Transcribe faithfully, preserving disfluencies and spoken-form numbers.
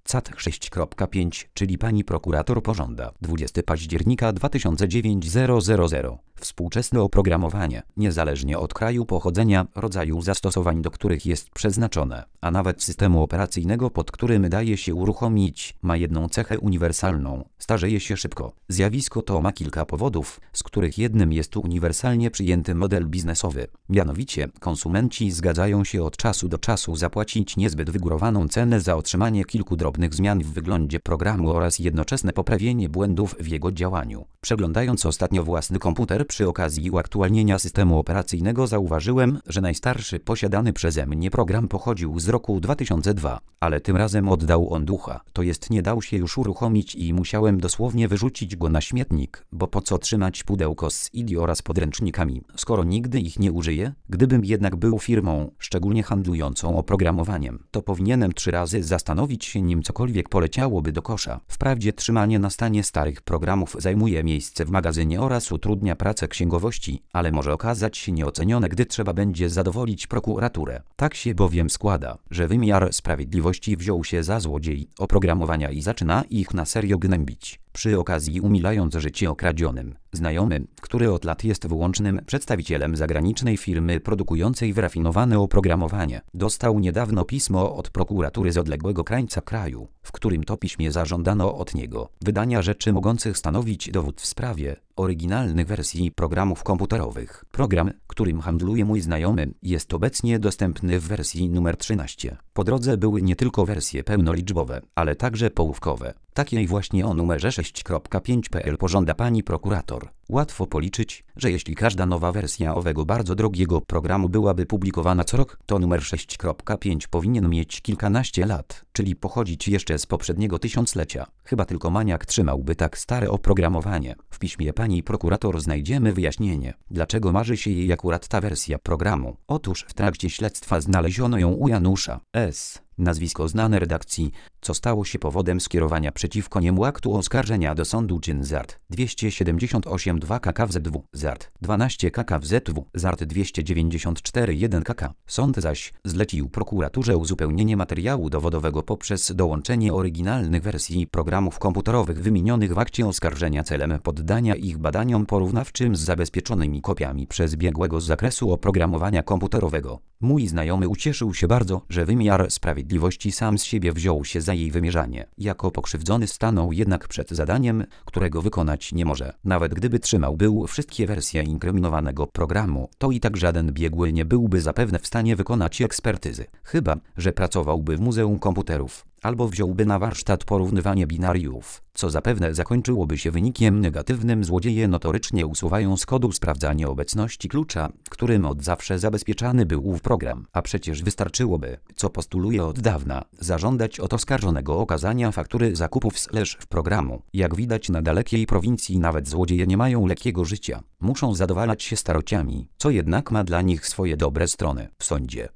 C A T sześć kropka pięć, czyli pani prokurator pożąda dwudziestego października dwa tysiące dziewiątego. Współczesne oprogramowanie, niezależnie od kraju pochodzenia, rodzaju zastosowań, do których jest przeznaczone, a nawet systemu operacyjnego, pod którym daje się uruchomić, ma jedną cechę uniwersalną: starzeje się szybko. Zjawisko to ma kilka powodów, z których jednym jest uniwersalnie przyjęty model biznesowy. Mianowicie, konsumenci zgadzają się od czasu do czasu zapłacić niezbyt wygórowaną cenę za otrzymanie kilku drobnych zmian w wyglądzie programu oraz jednoczesne poprawienie błędów w jego działaniu. Przeglądając ostatnio własny komputer przy okazji uaktualnienia systemu operacyjnego, zauważyłem, że najstarszy posiadany przeze mnie program pochodził z roku dwa tysiące drugiego, ale tym razem oddał on ducha, to jest nie dał się już uruchomić i musiałem dosłownie wyrzucić go na śmietnik, bo po co trzymać pudełko z I D I oraz podręcznikami, skoro nigdy ich nie użyję? Gdybym jednak był firmą, szczególnie handlującą oprogramowaniem, to powinienem trzy razy zastanowić się, nim cokolwiek poleciałoby do kosza. Wprawdzie trzymanie na stanie starych programów zajmuje miejsce w magazynie oraz utrudnia pracę księgowości, ale może okazać się nieocenione, gdy trzeba będzie zadowolić prokuraturę. Tak się bowiem składa, że wymiar sprawiedliwości wziął się za złodziei oprogramowania i zaczyna ich na serio gnębić, przy okazji umilając życie okradzionym. Znajomy, który od lat jest wyłącznym przedstawicielem zagranicznej firmy produkującej wyrafinowane oprogramowanie, dostał niedawno pismo od prokuratury z odległego krańca kraju, w którym to piśmie zażądano od niego wydania rzeczy mogących stanowić dowód w sprawie oryginalnych wersji programów komputerowych. Program, którym handluje mój znajomy, jest obecnie dostępny w wersji numer trzynaście. Po drodze były nie tylko wersje pełnoliczbowe, ale także połówkowe. Takiej właśnie o numerze sześć kropka pięć kropka p l pożąda pani prokurator. Łatwo policzyć, że jeśli każda nowa wersja owego bardzo drogiego programu byłaby publikowana co rok, to numer sześć kropka pięć powinien mieć kilkanaście lat, czyli pochodzić jeszcze z poprzedniego tysiąclecia. Chyba tylko maniak trzymałby tak stare oprogramowanie. W piśmie pani prokurator znajdziemy wyjaśnienie, dlaczego marzy się jej akurat ta wersja programu. Otóż w trakcie śledztwa znaleziono ją u Janusza S., nazwisko znane redakcji, co stało się powodem skierowania przeciwko niemu aktu oskarżenia do sądu czyn z art. dwieście siedemdziesiąt osiem dwa k k w z w, z art. dwanaście k k w z w, z art. dwieście dziewięćdziesiąt cztery jeden k k. Sąd zaś zlecił prokuraturze uzupełnienie materiału dowodowego poprzez dołączenie oryginalnych wersji programów komputerowych wymienionych w akcie oskarżenia celem poddania ich badaniom porównawczym z zabezpieczonymi kopiami przez biegłego z zakresu oprogramowania komputerowego. Mój znajomy ucieszył się bardzo, że wymiar sprawiedliwości sam z siebie wziął się za jej wymierzanie. Jako pokrzywdzony stanął jednak przed zadaniem, którego wykonać nie może. Nawet gdyby trzymał był wszystkie wersje inkryminowanego programu, to i tak żaden biegły nie byłby zapewne w stanie wykonać ekspertyzy. Chyba że pracowałby w Muzeum Komputerów, albo wziąłby na warsztat porównywanie binariów, co zapewne zakończyłoby się wynikiem negatywnym. Złodzieje notorycznie usuwają z kodu sprawdzanie obecności klucza, którym od zawsze zabezpieczany był ów program, a przecież wystarczyłoby, co postuluje od dawna, zażądać od oskarżonego okazania faktury zakupów slash w programu. Jak widać, na dalekiej prowincji nawet złodzieje nie mają lekkiego życia. Muszą zadowalać się starociami, co jednak ma dla nich swoje dobre strony. W sądzie